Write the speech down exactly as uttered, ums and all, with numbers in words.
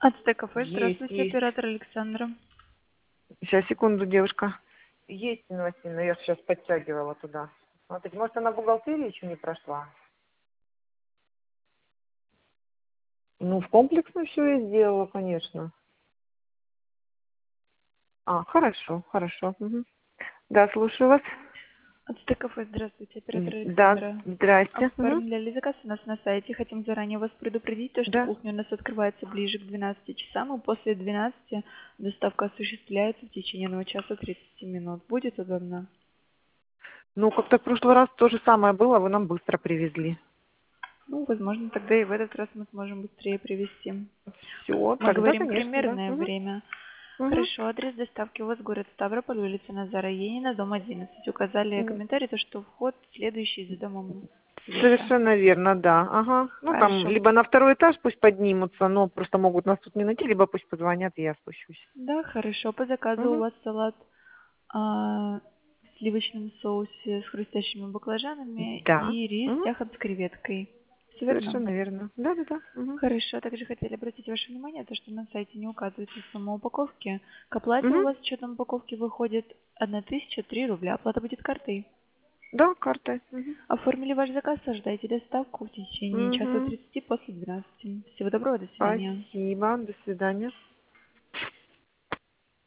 Ацтекафе, Есть, здравствуйте, есть. оператор Александра. Сейчас, секунду, девушка. Есть, Инна Васильевна, я сейчас подтягивала туда. Смотрите, может, она в бухгалтерии еще не прошла? Ну, в комплексно все я сделала, конечно. А, хорошо, хорошо. Мгм. Да, слушаю вас. Ацтекафе, здравствуйте, оператор М, Да, Александра. здрасте. Мгм. Оформляли заказ у нас на сайте. Хотим заранее вас предупредить, то, что Да. кухня у нас открывается ближе к двенадцати часам, и после двенадцати доставка осуществляется в течение одного часа тридцати минут. Будет удобно? Ну, как-то в прошлый раз то же самое было, вы нам быстро привезли. Ну, возможно, тогда и в этот раз мы сможем быстрее привезти. Все, Мы тогда, говорим конечно, да. примерное Мгм. время. Мгм. Хорошо, адрес доставки у вас город Ставрополь, улица Назара Енина, дом одиннадцать. Указали М, комментарий, то, что вход следующий за домом слева. Совершенно верно, да. Ага. Ну, там, Хорошо. либо на второй этаж пусть поднимутся, но просто могут нас тут не найти, либо пусть позвонят, и я спущусь. Да, хорошо. По заказу у Мгм. вас салат а, в сливочном соусе с хрустящими баклажанами Да. и рис Мгм. яхот с креветкой. Все верно? Совершенно верно. Да-да-да. Мгм. Хорошо. Также хотели обратить ваше внимание, то, что на сайте не указывается сумма упаковки. К оплате у Мгм. вас с учетом упаковки выходит тысяча три рубля. Оплата будет картой. Да, карта. Мгм. Оформили ваш заказ, ожидайте доставку в течение часа Мгм. тридцати после двенадцати. Всего доброго, до свидания. Спасибо. До свидания.